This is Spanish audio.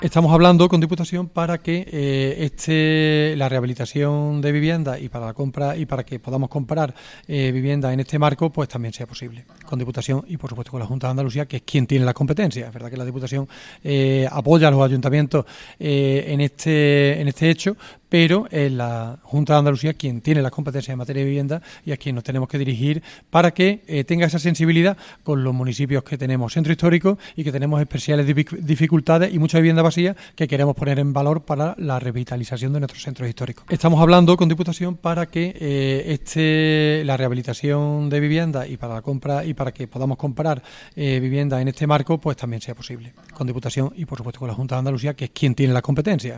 Estamos hablando con Diputación para que la rehabilitación de viviendas y para la compra y para que podamos comprar viviendas en este marco, pues también sea posible. Con Diputación y por supuesto con la Junta de Andalucía, que es quien tiene las competencias. Es verdad que la Diputación apoya a los ayuntamientos en este hecho, pero es la Junta de Andalucía quien tiene las competencias en materia de vivienda y a quien nos tenemos que dirigir para que tenga esa sensibilidad con los municipios que tenemos centro histórico y que tenemos especiales dificultades y mucha vivienda vacía que queremos poner en valor para la revitalización de nuestros centros históricos. Estamos hablando con Diputación para que la rehabilitación de viviendas y para la compra y para que podamos comprar viviendas en este marco, pues también sea posible. Con Diputación y por supuesto con la Junta de Andalucía, que es quien tiene las competencias.